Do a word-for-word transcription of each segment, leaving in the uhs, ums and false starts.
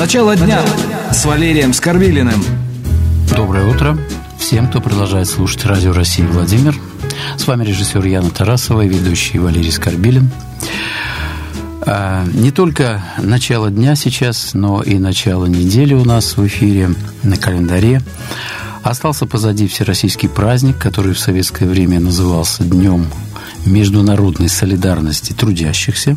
Начало дня с Валерием Скорбилиным. Доброе утро всем, кто продолжает слушать Радио России Владимир. С вами режиссер Яна Тарасова и ведущий Валерий Скорбилин. Не только начало дня сейчас, но и начало недели у нас в эфире на календаре. Остался позади всероссийский праздник, который в советское время назывался Днем международной солидарности трудящихся.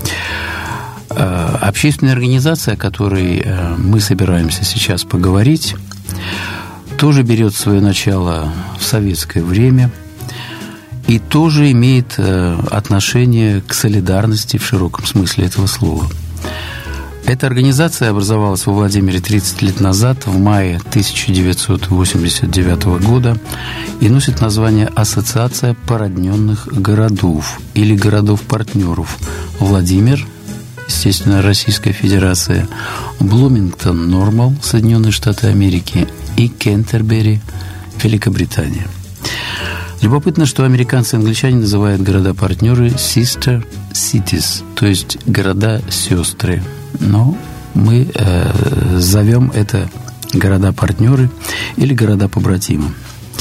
Общественная организация, о которой мы собираемся сейчас поговорить, тоже берет свое начало в советское время и тоже имеет отношение к солидарности в широком смысле этого слова. Эта организация образовалась во Владимире тридцать лет назад, в мае тысяча девятьсот восемьдесят девятого года, и носит название «Ассоциация породненных городов» или городов-партнеров Владимир, естественно, Российская Федерация, Блумингтон, Нормал, Соединенные Штаты Америки, и Кентербери, Великобритания. Любопытно, что американцы и англичане называют города-партнеры sister cities, то есть города-сестры. Но мы э, зовем это города-партнеры или города-побратимы.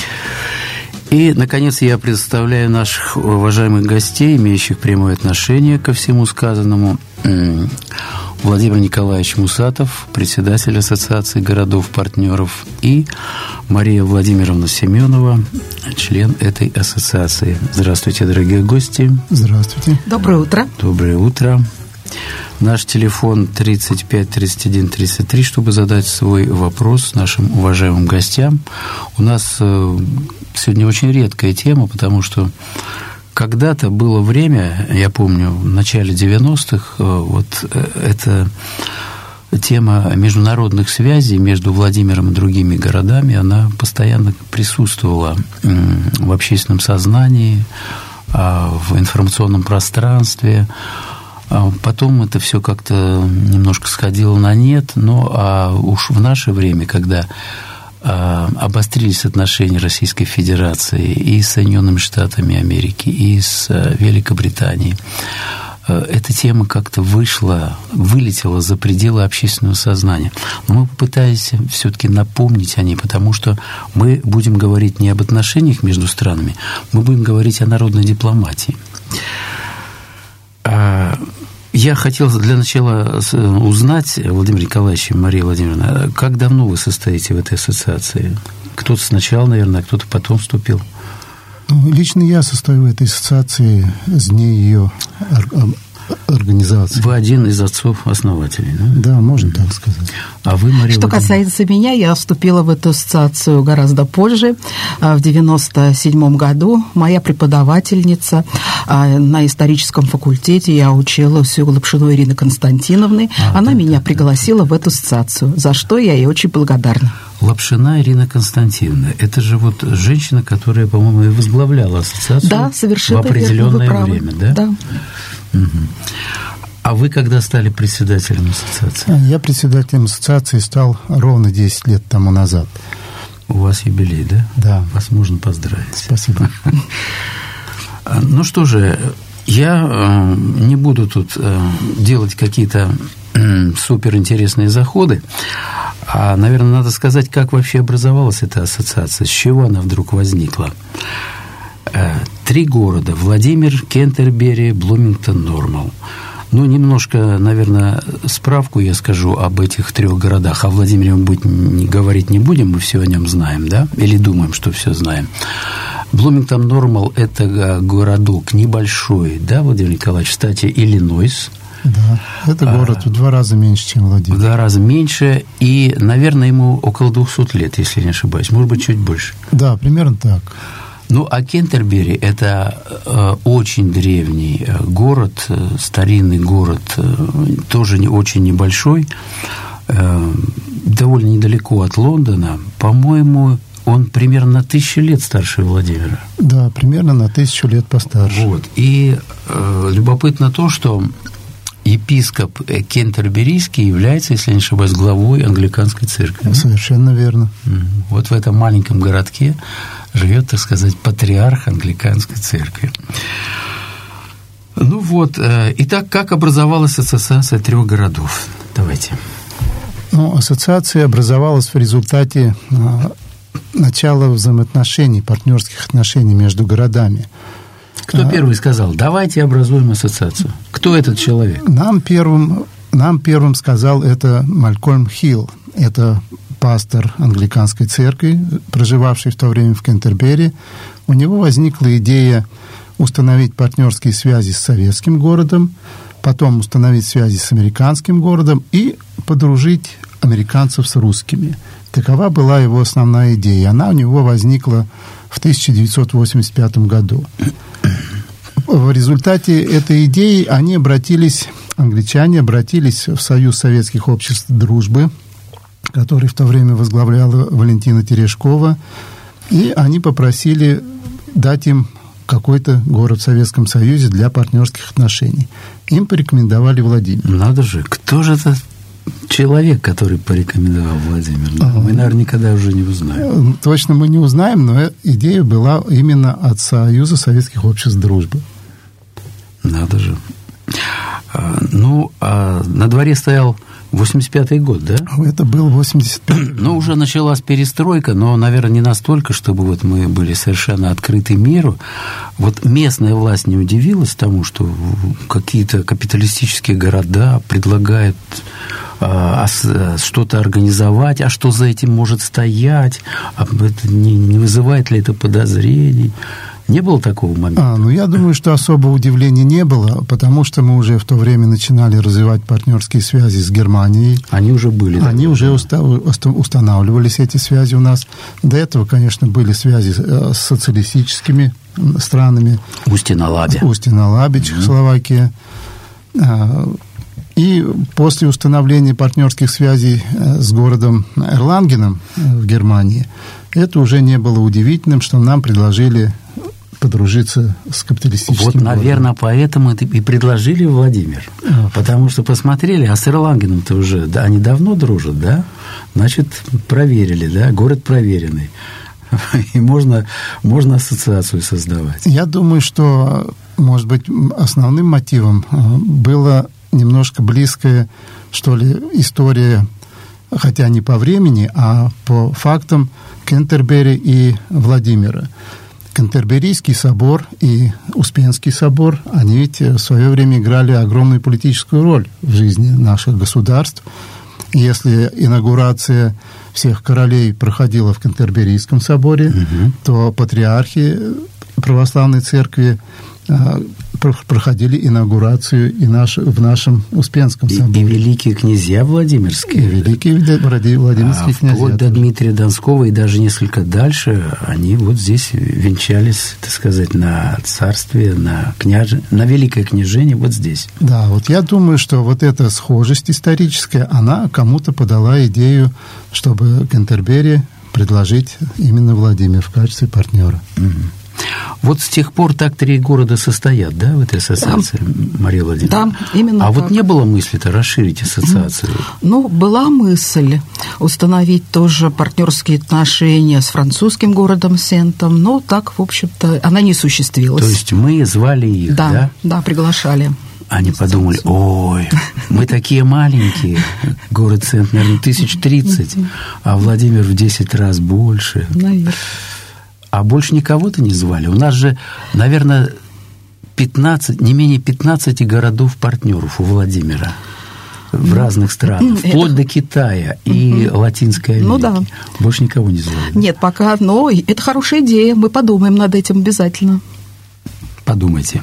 И, наконец, я представляю наших уважаемых гостей, имеющих прямое отношение ко всему сказанному. Владимир Николаевич Мусатов, председатель Ассоциации городов-партнеров, и Мария Владимировна Семенова, член этой ассоциации. Здравствуйте, дорогие гости. Здравствуйте. Доброе утро. Доброе утро. Наш телефон тридцать пять тридцать один тридцать три, чтобы задать свой вопрос нашим уважаемым гостям. У нас сегодня очень редкая тема, потому что когда-то было время, я помню, в начале девяностых, вот эта тема международных связей между Владимиром и другими городами, она постоянно присутствовала в общественном сознании, в информационном пространстве. Потом это все как-то немножко сходило на нет, но а уж в наше время, когда обострились отношения Российской Федерации и с Соединенными Штатами Америки, и с Великобританией, эта тема как-то вышла, вылетела за пределы общественного сознания. Но мы попытаемся все-таки напомнить о ней, потому что мы будем говорить не об отношениях между странами, мы будем говорить о народной дипломатии. Я хотел для начала узнать, Владимир Николаевич и Мария Владимировна, как давно вы состоите в этой ассоциации? Кто-то сначала, наверное, а кто-то потом вступил. Лично я состою в этой ассоциации с дней ее организации. Вы один из отцов-основателей, да? Да, можно так сказать. А вы, Мария Что касается меня, я вступила в эту ассоциацию гораздо позже, в девяносто седьмом году. Моя преподавательница на историческом факультете, я училась у Лапшиной Ирины Константиновны, а, она да, меня да, пригласила да. в эту ассоциацию, за что я ей очень благодарна. Лапшина Ирина Константиновна, это же вот женщина, которая, по-моему, и возглавляла ассоциацию да, совершенно в определенное верно, время, да? Да. Угу. А вы когда стали председателем ассоциации? Я председателем ассоциации стал ровно десять лет тому назад. У вас юбилей, да? Да. Вас можно поздравить. Спасибо. Ну что же, я не буду тут делать какие-то суперинтересные заходы, а, наверное, надо сказать, как вообще образовалась эта ассоциация, с чего она вдруг возникла. Три города – Владимир, Кентербери, Блумингтон, Нормал. Ну, немножко, наверное, справку я скажу об этих трех городах. О Владимире мы будет, не, говорить не будем, мы все о нем знаем, да? Или думаем, что все знаем. Блумингтон, Нормал – это городок небольшой, да, Владимир Николаевич, в штате Иллинойс. Да, это город а, в два раза меньше, чем Владимир. В два раза меньше, и, наверное, ему около двухсот лет, если я не ошибаюсь. Может быть, чуть больше. Да, примерно так. Ну, а Кентербери – это э, очень древний город, э, старинный город, э, тоже не, очень небольшой, э, довольно недалеко от Лондона. По-моему, он примерно на тысячу лет старше Владимира. Да, примерно на тысячу лет постарше. Вот. И э, любопытно то, что епископ Кентерберийский является, если я не ошибаюсь, главой англиканской церкви. Совершенно верно. Вот в этом маленьком городке живет, так сказать, патриарх англиканской церкви. Ну вот, итак, как образовалась ассоциация трех городов? Давайте. Ну, ассоциация образовалась в результате начала взаимоотношений, партнерских отношений между городами. Кто первый сказал, давайте образуем ассоциацию? Кто этот человек? Нам первым, нам первым сказал это Малькольм Хилл. Это пастор англиканской церкви, проживавший в то время в Кентербери. У него возникла идея установить партнерские связи с советским городом, потом установить связи с американским городом и подружить американцев с русскими. Такова была его основная идея. Она у него возникла в тысяча девятьсот восемьдесят пятом году. В результате этой идеи они обратились, англичане обратились в Союз Советских Обществ Дружбы, который в то время возглавляла Валентина Терешкова, и они попросили дать им какой-то город в Советском Союзе для партнерских отношений. Им порекомендовали Владимир. Надо же, кто же это человек, который порекомендовал Владимир? Да, мы, наверное, никогда уже не узнаем. Точно мы не узнаем, но идея была именно от Союза Советских Обществ Дружбы. Надо же. Ну, а на дворе стоял восемьдесят пятый год, да? Это был восемьдесят пятый. Ну, уже началась перестройка, но, наверное, не настолько, чтобы вот мы были совершенно открыты миру. Вот местная власть не удивилась тому, что какие-то капиталистические города предлагают а, а, что-то организовать, а что за этим может стоять, а это не, не вызывает ли это подозрений? Не было такого момента? А, ну, я думаю, что особого удивления не было, потому что мы уже в то время начинали развивать партнерские связи с Германией. Они уже были. Они да? уже уста- устанавливались, эти связи у нас. До этого, конечно, были связи с социалистическими странами. Устье-на-Лабе. Устье-на-Лабе, Чехословакия. И после установления партнерских связей с городом Эрлангеном в Германии, это уже не было удивительным, что нам предложили подружиться с капиталистическим Вот, городом. наверное, поэтому и предложили Владимир. А. Потому что посмотрели, а с Эрлангеном-то уже, да, они давно дружат, да? Значит, проверили, да? Город проверенный. И можно, можно ассоциацию создавать. Я думаю, что, может быть, основным мотивом было немножко близкая, что ли, история, хотя не по времени, а по фактам Кентербери и Владимира. Кентерберийский собор и Успенский собор, они ведь в свое время играли огромную политическую роль в жизни наших государств. Если инаугурация всех королей проходила в Кентерберийском соборе, угу. то патриархи православной церкви проходили инаугурацию и наш, в нашем Успенском соборе. И, и великие князья Владимирские. И великие Владимирские а князья. Вплоть до Дмитрия Донского и даже несколько дальше, они вот здесь венчались, так сказать, на царствие, на, княже, на великое княжение вот здесь. Да, вот я думаю, что вот эта схожесть историческая, она кому-то подала идею, чтобы Кентербери предложить именно Владимир в качестве партнера. Угу. Вот с тех пор так три города состоят, да, в этой ассоциации, да. Мария Владимировна? Да, именно А так. вот не было мысли-то расширить ассоциацию? Ну, была мысль установить тоже партнерские отношения с французским городом Сентом, но так, в общем-то, она не осуществилась. То есть мы звали их, да? Да, да, приглашали. Они подумали, ой, мы такие маленькие, город Сент, наверное, тысяч тридцать, а Владимир в десять раз больше. Наверное. А больше никого-то не звали? У нас же, наверное, пятнадцать, не менее пятнадцати городов-партнеров у Владимира в разных странах, вплоть до Китая и Латинской Америки. Ну да. Больше никого не звали. Нет, пока, но это хорошая идея, мы подумаем над этим обязательно. Подумайте.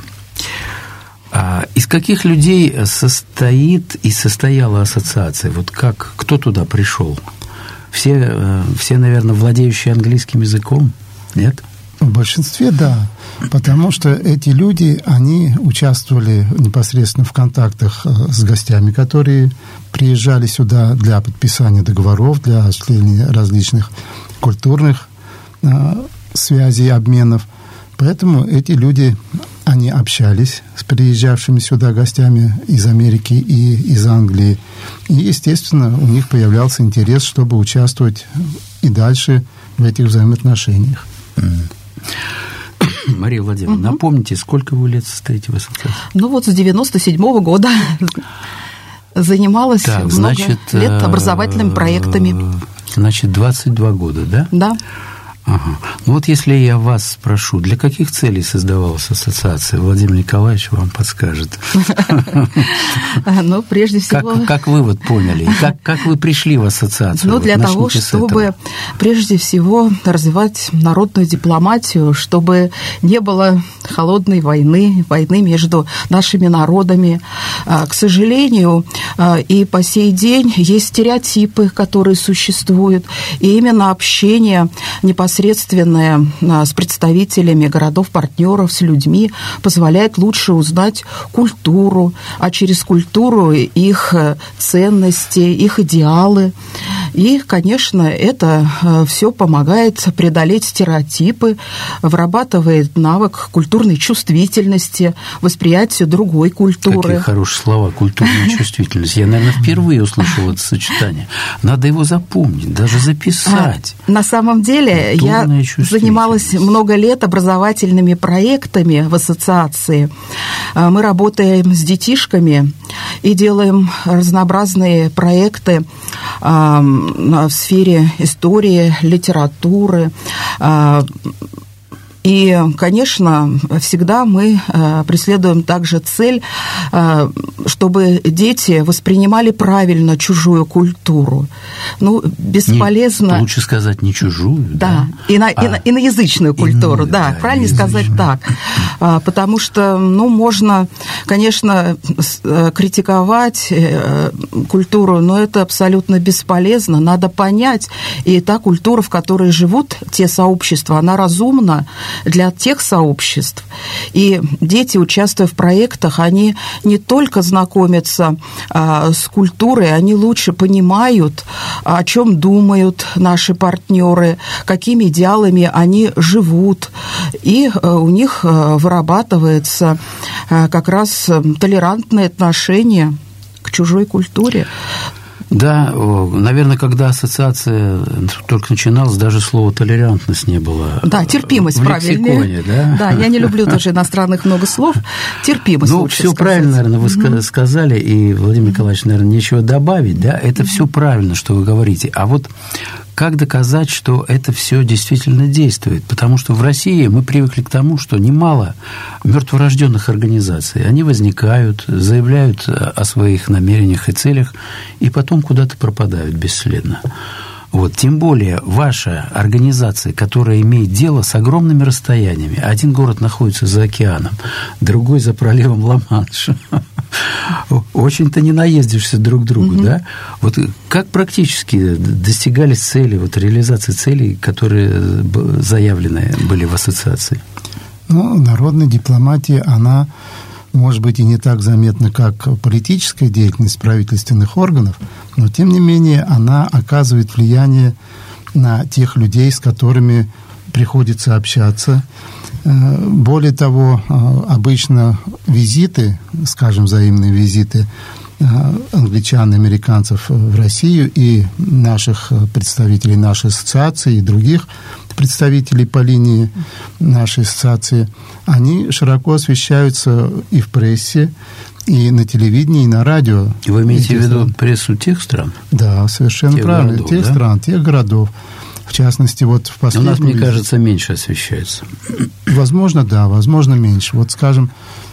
А из каких людей состоит и состояла ассоциация? Вот как, кто туда пришел? Все, все, наверное, владеющие английским языком? Нет? В большинстве, да. Потому что эти люди, они участвовали непосредственно в контактах с гостями, которые приезжали сюда для подписания договоров, для осуществления различных культурных э, связей, обменов. Поэтому эти люди, они общались с приезжавшими сюда гостями из Америки и из Англии. И, естественно, у них появлялся интерес, чтобы участвовать и дальше в этих взаимоотношениях. Мария Владимировна, угу. напомните, сколько вы лет состоите в ассоциации? Ну вот с девяносто седьмого года. занималась так, много значит, лет образовательными проектами. Значит, двадцать два года, да? Да. Ага. Ну вот если я вас спрошу, для каких целей создавалась ассоциация, Владимир Николаевич вам подскажет. Ну, прежде всего... Как вы вот поняли, как вы пришли в ассоциацию? Ну, для того, чтобы прежде всего развивать народную дипломатию, чтобы не было холодной войны, войны между нашими народами. К сожалению, и по сей день есть стереотипы, которые существуют, и именно общение непосредственно непосредственное с представителями городов-партнеров, с людьми позволяет лучше узнать культуру, а через культуру их ценности, их идеалы. И, конечно, это все помогает преодолеть стереотипы, вырабатывает навык культурной чувствительности, восприятия другой культуры. Какие хорошие слова, культурная чувствительность. Я, наверное, впервые услышал это сочетание. Надо его запомнить, даже записать. А, на самом деле, я занималась много лет образовательными проектами в ассоциации. Мы работаем с детишками и делаем разнообразные проекты в сфере истории, литературы. И, конечно, всегда мы преследуем также цель, чтобы дети воспринимали правильно чужую культуру. Ну, бесполезно... Не, лучше сказать не чужую, да? Да, ино, а, ино, иноязычную культуру, ино, да, да, правильно сказать так. Потому что, ну, можно, конечно, критиковать культуру, но это абсолютно бесполезно. Надо понять, и та культура, в которой живут те сообщества, она разумна для тех сообществ. И дети, участвуя в проектах, они не только знакомятся а, с культурой, они лучше понимают, о чем думают наши партнеры, какими идеалами они живут. И а, у них а, вырабатывается а, как раз толерантное отношение к чужой культуре. Да, наверное, когда ассоциация только начиналась, даже слова «толерантность» не было. Да, терпимость, правильно. Да? Да, я не люблю тоже иностранных много слов. Терпимость. Ну, все сказать. Правильно, наверное, вы mm-hmm. сказали, и, Владимир Николаевич, наверное, нечего добавить, да, это mm-hmm. все правильно, что вы говорите. А вот как доказать, что это все действительно действует? Потому что в России мы привыкли к тому, что немало мертворожденных организаций. Они возникают, заявляют о своих намерениях и целях, и потом куда-то пропадают бесследно. Вот. Тем более ваша организация, которая имеет дело с огромными расстояниями. Один город находится за океаном, другой за проливом Ла-Манш. Очень-то не наездишься друг к другу, mm-hmm. да? Вот как практически достигались цели, вот реализации целей, которые заявлены были в ассоциации? Ну, народная дипломатия, она, может быть, и не так заметна, как политическая деятельность правительственных органов, но, тем не менее, она оказывает влияние на тех людей, с которыми приходится общаться. Более того, обычно визиты, скажем, взаимные визиты англичан и американцев в Россию и наших представителей нашей ассоциации и других представителей по линии нашей ассоциации, они широко освещаются и в прессе, и на телевидении, и на радио. И вы имеете в виду прессу тех стран? Да, совершенно тех правильно. Городов, тех да? стран, тех городов. В частности, вот в последнем... У нас, мне кажется, меньше освещается. Возможно, да, возможно, меньше. Вот, скажем,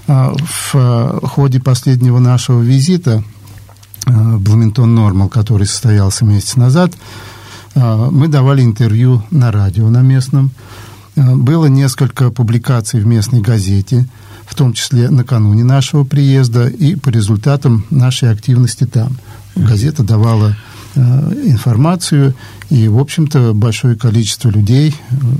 в ходе последнего нашего визита в Блумингтон-Нормал, который состоялся месяц назад, мы давали интервью на радио, на местном. Было несколько публикаций в местной газете, в том числе накануне нашего приезда и по результатам нашей активности там. Газета давала информацию, и, в общем-то, большое количество людей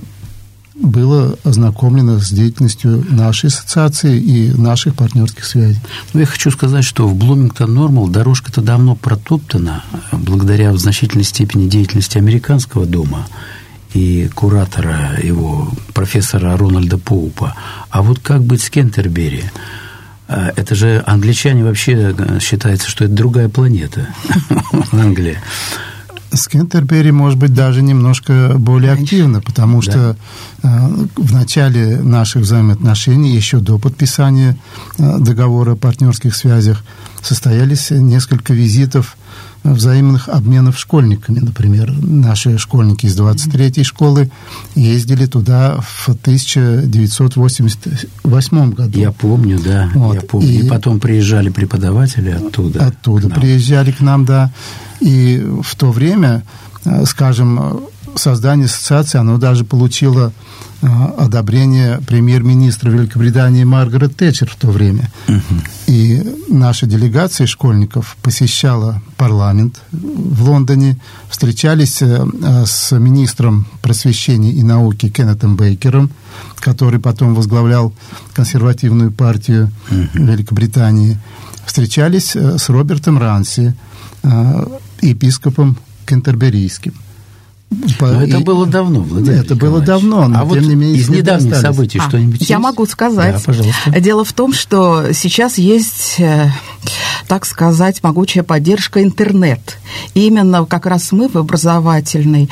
было ознакомлено с деятельностью нашей ассоциации и наших партнерских связей. Ну, я хочу сказать, что в Блумингтон-Нормал дорожка-то давно протоптана благодаря в значительной степени деятельности американского дома и куратора его, профессора Рональда Поупа. А вот как быть с Кентербери? Это же англичане вообще считается, что это другая планета, Англия. С Кентербери, может быть, даже немножко более активно, потому что да. в начале наших взаимоотношений, еще до подписания договора о партнерских связях, состоялись несколько визитов взаимных обменов школьниками. Например, наши школьники из двадцать третьей школы ездили туда в тысяча девятьсот восемьдесят восьмом году. Я помню, да, вот. я помню. И, и потом приезжали преподаватели оттуда. Оттуда приезжали к нам, да. И в то время, скажем, создание ассоциации, оно даже получило одобрение премьер-министра Великобритании Маргарет Тэтчер в то время. Uh-huh. И наша делегация школьников посещала парламент в Лондоне, встречались с министром просвещения и науки Кеннетом Бейкером, который потом возглавлял консервативную партию uh-huh. Великобритании, встречались с Робертом Ранси, епископом кентерберийским. Но это и... было давно, Владимир Это было давно, но а тем вот не менее... из недавних остались. событий а, что-нибудь есть? Я могу сказать. Да, пожалуйста. Дело в том, что сейчас есть, так сказать, могучая поддержка интернет. И именно как раз мы в образовательной,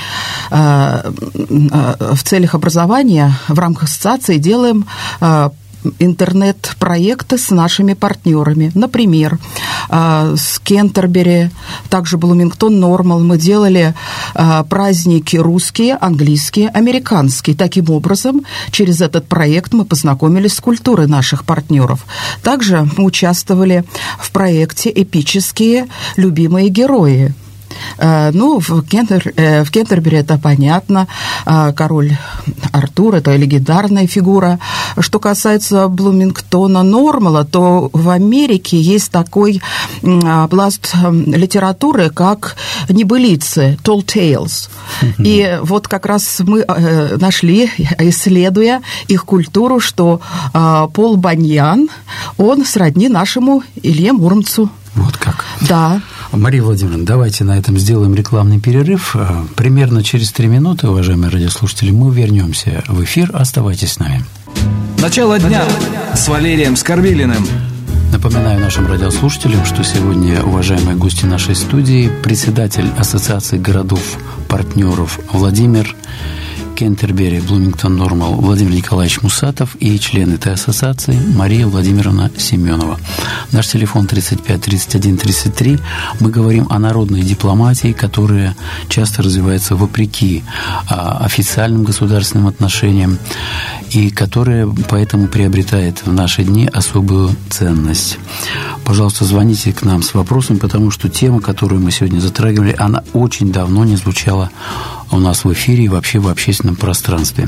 в целях образования в рамках ассоциации делаем интернет-проекты с нашими партнерами. Например, с Кентербери, также Блумингтон Нормал мы делали праздники русские, английские, американские. Таким образом, через этот проект мы познакомились с культурой наших партнеров. Также мы участвовали в проекте «Эпические любимые герои». Ну, в, Кентер, в Кентербери это понятно, король Артур – это легендарная фигура. Что касается Блумингтона Нормала, то в Америке есть такой пласт литературы, как небылицы, tall tales. Mm-hmm. И вот как раз мы нашли, исследуя их культуру, что Пол Баньян, он сродни нашему Илье Муромцу. Вот как. Да. Мария Владимировна, давайте на этом сделаем рекламный перерыв. Примерно через три минуты, уважаемые радиослушатели, мы вернемся в эфир. Оставайтесь с нами. Начало дня с Валерием Скорбилиным. Напоминаю нашим радиослушателям, что сегодня уважаемые гости нашей студии, председатель Ассоциации городов-партнеров Владимир Кентербери, Блумингтон Нормал Владимир Николаевич Мусатов и член этой ассоциации Мария Владимировна Семенова. Наш телефон тридцать пять тридцать один тридцать три. Мы говорим о народной дипломатии, которая часто развивается вопреки а, официальным государственным отношениям и которая поэтому приобретает в наши дни особую ценность. Пожалуйста, звоните к нам с вопросом, потому что тема, которую мы сегодня затрагивали, она очень давно не звучала у нас в эфире и вообще в общественном пространстве.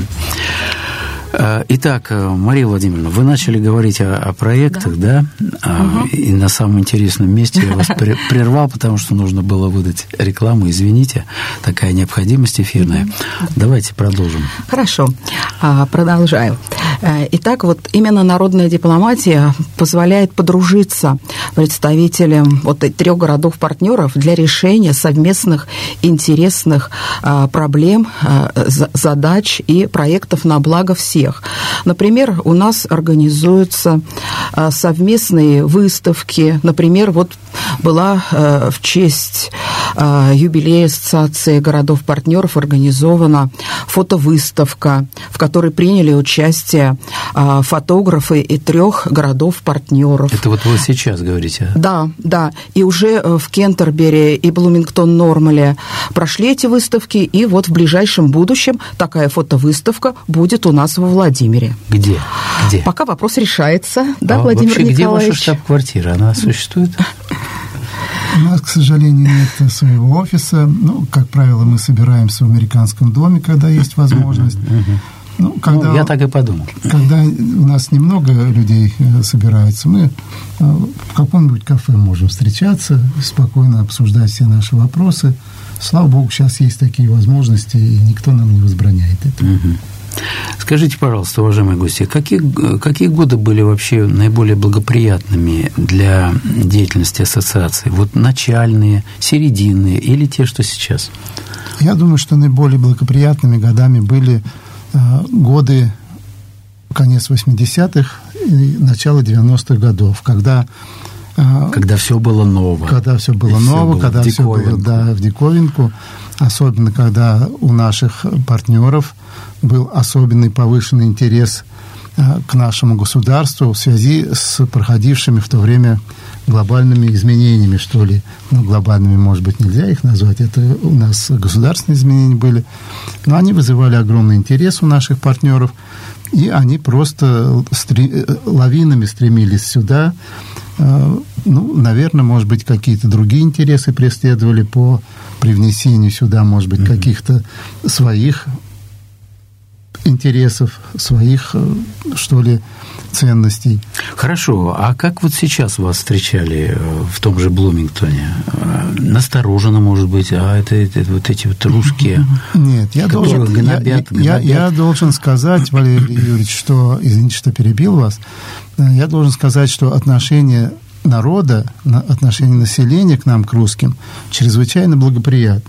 Итак, Мария Владимировна, вы начали говорить о, о проектах, да? да? Угу. И на самом интересном месте я вас прервал, потому что нужно было выдать рекламу. Извините, такая необходимость эфирная. Давайте продолжим. Хорошо, продолжаю. Итак, вот именно народная дипломатия позволяет подружиться представителям вот трех городов-партнеров для решения совместных интересных проблем, задач и проектов на благо всех. Например, у нас организуются совместные выставки. Например, вот была в честь юбилея Ассоциации городов-партнеров организована фотовыставка, в которой приняли участие фотографы и трех городов-партнеров. Это вот вы сейчас говорите? Да, да. И уже в Кентербери и Блумингтон-Нормале прошли эти выставки, и вот в ближайшем будущем такая фотовыставка будет у нас во Владимире. Где? Где? Пока вопрос решается, да, а Владимир вообще, Николаевич? Где ваша штаб-квартира? Она существует? У нас, к сожалению, нет своего офиса. Ну, как правило, мы собираемся в американском доме, когда есть возможность. Ну, когда, ну, я так и подумал. Когда у нас немного людей собирается, мы в каком-нибудь кафе можем встречаться, спокойно обсуждать все наши вопросы. Слава Богу, сейчас есть такие возможности, и никто нам не возбраняет это. Угу. Скажите, пожалуйста, уважаемые гости, какие, какие годы были вообще наиболее благоприятными для деятельности ассоциации? Вот начальные, серединные или те, что сейчас? Я думаю, что наиболее благоприятными годами были э, годы конец восьмидесятых и начало девяностых годов, когда... Э, когда все было ново. Когда все было ново, все было когда все было да, в диковинку. Особенно, когда у наших партнеров был особенный повышенный интерес к нашему государству в связи с проходившими в то время глобальными изменениями, что ли. Ну, глобальными, может быть, нельзя их назвать. Это у нас государственные изменения были. Но они вызывали огромный интерес у наших партнеров. И они просто стри... лавинами стремились сюда. Ну, наверное, может быть, какие-то другие интересы преследовали по привнесению сюда, может быть, mm-hmm. каких-то своих интересов, своих, что ли, ценностей. Хорошо. А как вот сейчас вас встречали в том же Блумингтоне? Настороженно, может быть, а это, это вот эти вот русские, Нет, я должен, гнобят, я, я, я должен сказать, Валерий Юрьевич, что, извините, что перебил вас, я должен сказать, что отношение народа, отношение населения к нам, к русским, чрезвычайно благоприятно.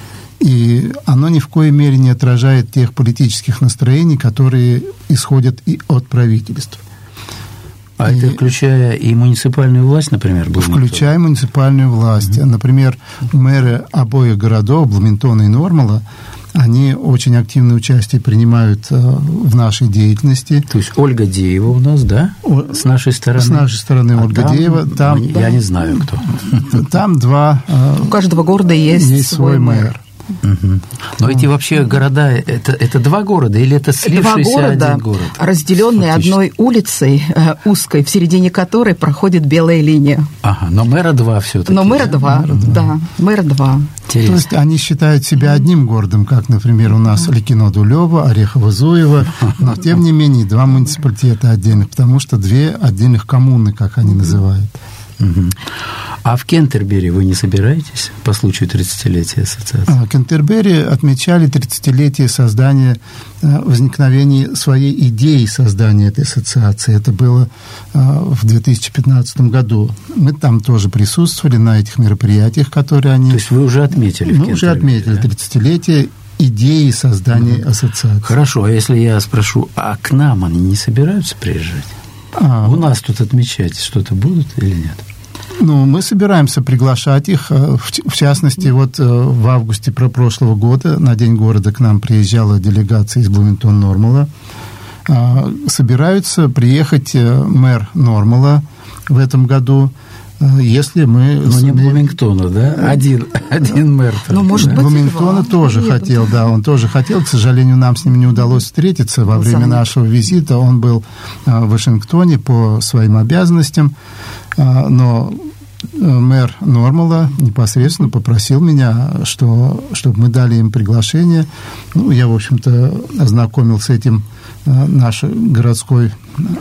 И оно ни в коей мере не отражает тех политических настроений, которые исходят и от правительств. А и, это включая и муниципальную власть, например? Включая муниципальную власть. Mm-hmm. Например, мэры обоих городов, Блумингтона и Нормала, они очень активное участие принимают в нашей деятельности. То есть Ольга Деева у нас, да? О, с нашей стороны? С нашей стороны а Ольга там, Деева. Там, я да. не знаю, кто. Там два... У каждого города есть, есть свой мэр. мэр. Угу. Но эти вообще города, это, это два города или это слившийся два города, один город? Разделенные одной улицей э, узкой, в середине которой проходит белая линия. Ага, но мэра два все-таки. Но мэра да? два, мэра два. да, мэра два. Интересно. То есть они считают себя одним городом, как, например, у нас Ликино-Дулево, Орехово-Зуево, но тем не менее два муниципалитета отдельных, потому что две отдельных коммуны, как они называют. Угу. А в Кентербери вы не собираетесь по случаю тридцатилетия ассоциации? В Кентербери отмечали тридцатилетие создания, возникновения своей идеи создания этой ассоциации. Это было в две тысячи пятнадцатом году. Мы там тоже присутствовали на этих мероприятиях, которые они... То есть вы уже отметили? Мы уже отметили да? тридцатилетие идеи создания mm-hmm. ассоциации. Хорошо, а если я спрошу, а к нам они не собираются приезжать? А... У нас тут отмечать что-то будут или нет? Ну, мы собираемся приглашать их. В частности, вот в августе прошлого года на День города к нам приезжала делегация из Блумингтон-Нормала. Собираются приехать мэр Нормала в этом году, если мы... Но сумеем... не Блумингтона, да? Один, один мэр. Ну, может быть, Блумингтона тоже приедут. хотел, да, он тоже хотел. К сожалению, нам с ним не удалось встретиться во время нашего визита. Он был в Вашингтоне по своим обязанностям, но мэр Нормала непосредственно попросил меня, что, чтобы мы дали им приглашение. Ну, я, в общем-то, ознакомил с этим нашу городской,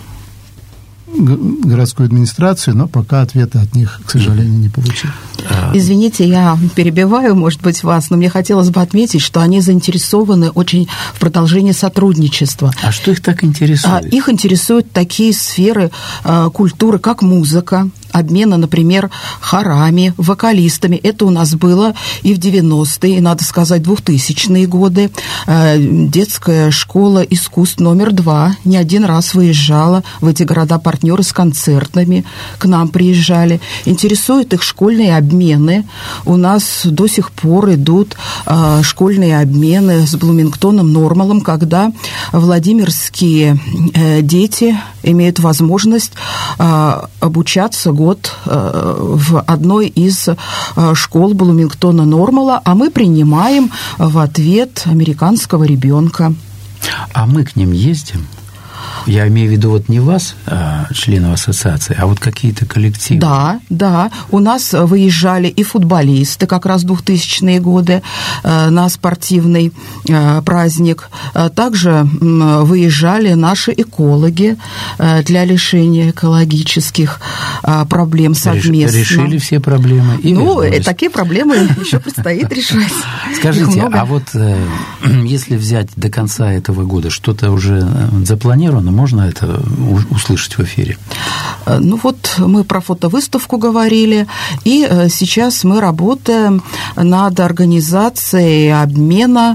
городскую администрацию, но пока ответа от них, к сожалению, не получил. Извините, я перебиваю, может быть, вас, но мне хотелось бы отметить, что они заинтересованы очень в продолжении сотрудничества. А что их так интересует? Их интересуют такие сферы культуры, как музыка, обмена, например, хорами, вокалистами. Это у нас было и в девяностые, и, надо сказать, двухтысячные годы. Детская школа искусств номер два не один раз выезжала в эти города-партнеры с концертами, к нам приезжали. Интересуют их школьные обмены. У нас до сих пор идут школьные обмены с Блумингтоном, Нормалом, когда владимирские дети имеют возможность обучаться год в одной из школ Блумингтона Нормала, а мы принимаем в ответ американского ребенка. А мы к ним ездим? Я имею в виду вот не вас, членов ассоциации, а вот какие-то коллективы. Да, да. У нас выезжали и футболисты как раз в двухтысячные годы на спортивный праздник. Также выезжали наши экологи для решения экологических проблем совместно. Решили все проблемы? Ну, такие проблемы еще предстоит решать. Скажите, а вот если взять до конца этого года, что-то уже запланировано? Можно это услышать в эфире? Ну вот мы про фотовыставку говорили, и сейчас мы работаем над организацией обмена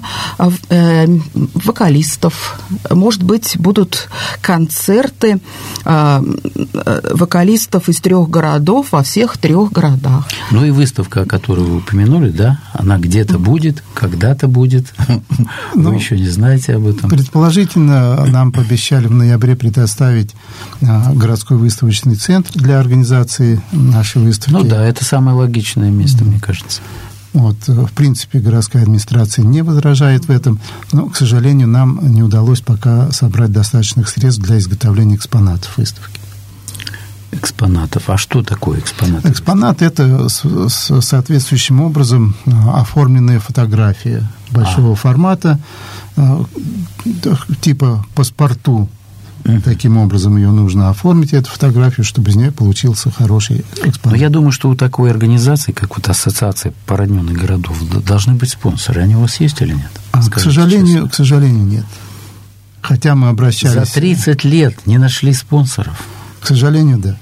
вокалистов. Может быть, будут концерты вокалистов из трех городов во всех трех городах. Ну и выставка, о которой вы упомянули, да, она где-то будет, когда-то будет. Вы еще не знаете об этом. Предположительно, нам пообещали в ноябре ноябре предоставить городской выставочный центр для организации нашей выставки. Ну да, это самое логичное место, mm-hmm. мне кажется. Вот, в принципе, городская администрация не возражает в этом, но, к сожалению, нам не удалось пока собрать достаточных средств для изготовления экспонатов выставки. Экспонатов. А что такое экспонат? Экспонат – это с, с соответствующим образом оформленная фотография большого а. формата, типа паспорту. Таким образом ее нужно оформить, эту фотографию, чтобы из нее получился хороший экспонат. Но я думаю, что у такой организации, как вот Ассоциация породненных городов, должны быть спонсоры. Они у вас есть или нет? А, к сожалению, к сожалению, нет. Хотя мы обращались... За тридцать лет не нашли спонсоров. К сожалению, да.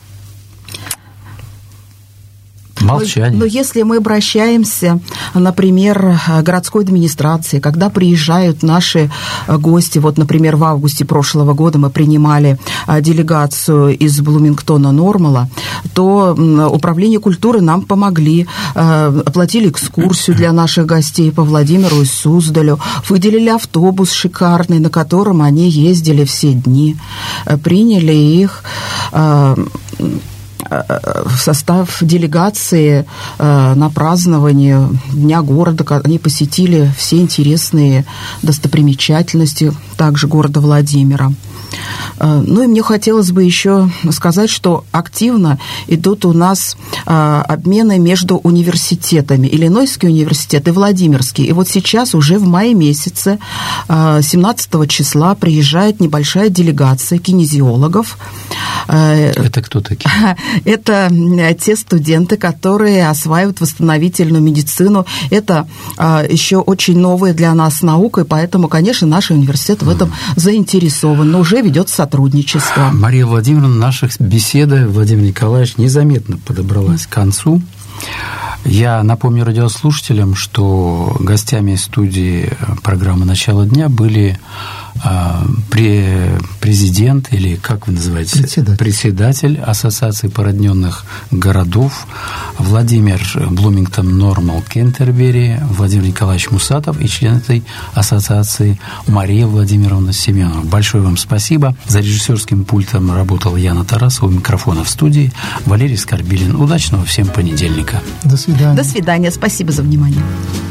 Молчание. Но, но если мы обращаемся, например, к городской администрации, когда приезжают наши гости, вот, например, в августе прошлого года мы принимали делегацию из Блумингтона Нормала, то управление культуры нам помогли, оплатили экскурсию для наших гостей по Владимиру и Суздалю, выделили автобус шикарный, на котором они ездили все дни, приняли их в состав делегации на празднование Дня города. Они посетили все интересные достопримечательности также города Владимира. Ну и мне хотелось бы еще сказать, что активно идут у нас обмены между университетами. Иллинойский университет и Владимирский. И вот сейчас уже в мае месяце, семнадцатого числа, приезжает небольшая делегация кинезиологов. Это кто такие? Это те студенты, которые осваивают восстановительную медицину. Это еще очень новая для нас наука, и поэтому, конечно, наш университет в этом заинтересован, но уже ведет сотрудничество. Мария Владимировна, наша беседа, Владимир Николаевич, незаметно подобралась к концу. Я напомню радиослушателям, что гостями студии программы «Начало дня» были президент, или как вы называете? Председатель. Председатель Ассоциации породненных городов Владимир Блумингтон Нормал Кентербери, Владимир Николаевич Мусатов и член этой ассоциации Мария Владимировна Семенова. Большое вам спасибо. За режиссерским пультом работала Яна Тарасова, у микрофона в студии Валерий Скорбилин. Удачного всем понедельника. До свидания. До свидания. Спасибо за внимание.